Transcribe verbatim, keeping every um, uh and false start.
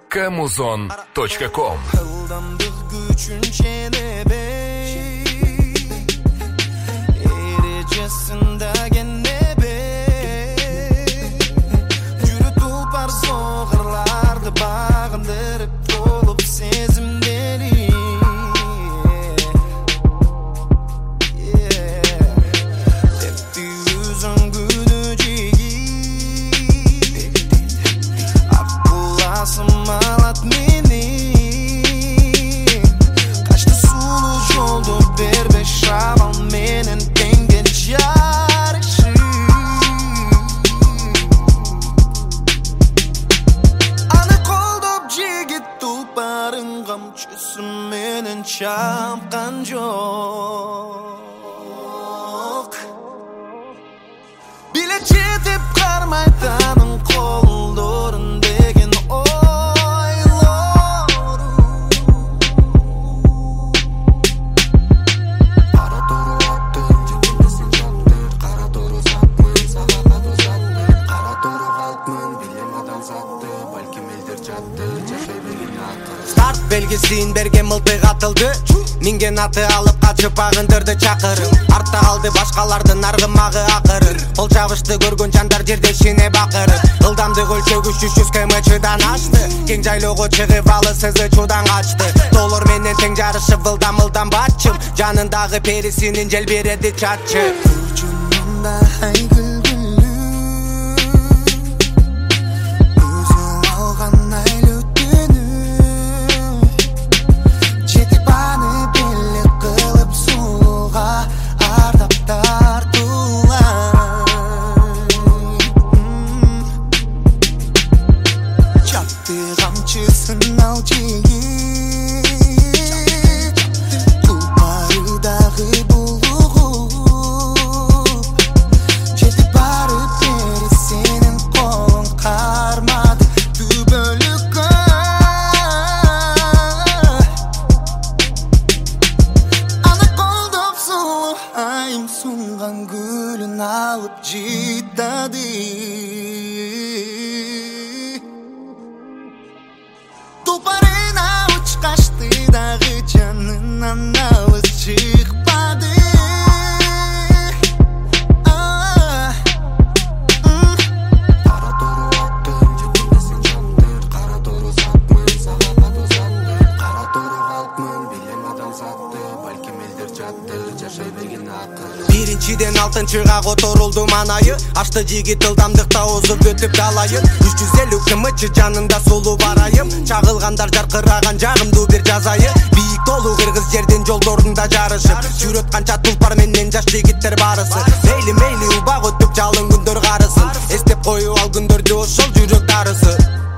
камузон точка ком. Menen çapkan жоқ Bile жетіп қармайтаның қолдорын деген ойлору Қара торы аттың жетемесін жаттыр Қара торы затмын, сағаға дозатты Қара торы қалпмын, білем адан затты Бәлкім елдер жатты, жашай берген ақыр Старт белгісін берген мылтық атылды Минген аты алып қачып ағындырды чақырым Артта қалды башқалардың арғымағы ақырын Қол жабышты көрген жандар жерде шене бақыры Ылдамды өлшеуіш үш жүз км-чыдан ашты Кең жайлығы шығып алы сызы чудан қачты Толыр менен тең жарышып ылдам-ылдам батчым Жанындағы перісінен жел береді чатчы Ұжынында айгүл Sungan gülün alıp ciddadi Tuparına uç kaçtı dağı canından ağız çıkmadı ah. mm. Kara toru attın cekemesin çattır Kara toru satmın sağağa dozatты Kara toru kalkmın bilem adam sattı Balkim eldir jattı жашай берген ақыр Биринчиден алтынчыга которулду манайы Ашты жигит ылдамдыкта озуп өтүп далайы үч жүз элүү км-чы жанында сулуу барайым Чагылгандар жаркыраган жагымдуу бир жазайы Бийик толуу кыргыз жердин жолдорунда жарышып Жүрөт канча тулпар менен жаш жигиттер барысы Мейли мейли убак өтүп жалын күндөр карысын Эстеп коюп ал күндөрдү ошол жүрөк дарысы